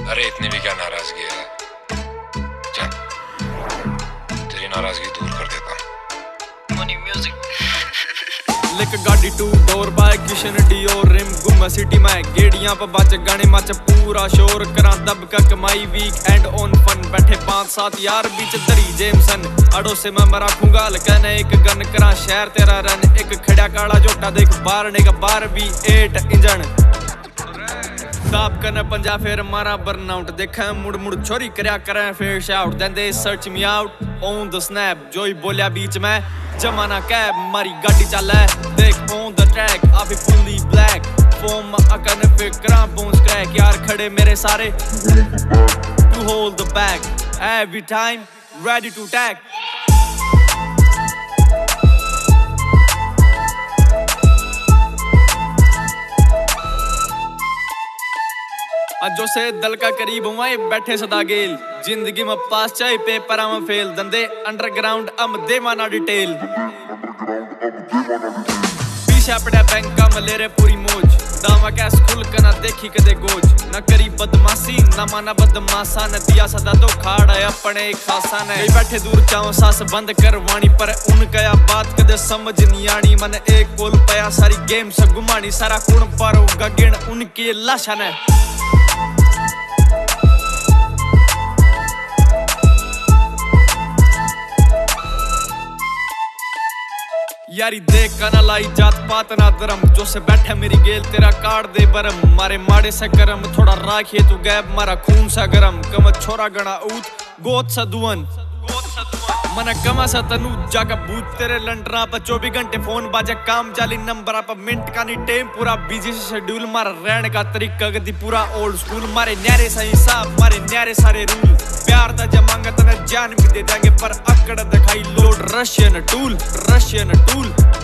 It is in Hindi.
अरे इतनी भी क्या नाराजगी है, चल तेरी नाराजगी दूर कर देता हूँ। मनी म्यूजिक लिक गाड़ी 2 door by Kishan Dior rim गुम सिटी में गेड़ियां पर बच गाने मच पूरा शोर करा दब का कमाई वीक एंड ऑन फन बैठे 5-7 यार बीच दरी जेमसन अड़ो से मैं मरा खूंगाल कहने एक गन करा शहर तेरा रन एक खड़ा काला जोटा देख बार ने का बार भी 8 इंजन दाब करना पंजा फिर मारा बर्नआउट देखा मुड़ मुड़ चोरी करया करें फिर shout then they search me out on the snap जो ही बोलिया बीच में जमाना कैब मारी गाड़ी चल है देख ऑन द ट्रैक आप फुल्ली ब्लैक फॉर्म अकन फिक्रा बोन्स क्रैक यार खड़े मेरे सारे to hold the bag every time ready to tag अजो से दल का करीब हुआ बैठे सदा गेल जिंदगी में पास चाहे पेपर में फेल धंधे अंडरग्राउंड अब दे माना डिटेल पीछे पड़ा बैंक का मलेरे पूरी मौज दावा क्या स्कूल कना देखी कदे गोज न करी बदमाशी न माना बदमाशा न दिया सदा तो खाड़ा है अपने एक खासा ने बैठे दूर चाहो सास बंद कर वाणी पर उनका बात कदे समझ नहीं आनी मन एक कोल पया सारी गेम से घुमानी सारा कुण पर होगा गिण उनकी लाशा ने यारी देख का ना लाई जात पात ना धर्म जो से बैठे मेरी गेल तेरा काट दे बरम मारे माड़े से गरम थोड़ा राखिए तू गैब मारा खून सा गरम कम छोरा गणा ऊत गोद सा दुवन मन कमा सा तनु जाका बूथ तेरे लंडरा पर 24 घंटे फोन बाजे काम जाली नंबर पर मिनट का नहीं टाइम पूरा बिजी शेड्यूल मारा रहने का तरीका गति पूरा ओल्ड स्कूल मारे न्यारे सा हिसाब मारे न्यारे सारे रूल प्यार दा जमांगा तना जान भी दे देंगे पर अकड़ दिखाई लोड रशियन टूल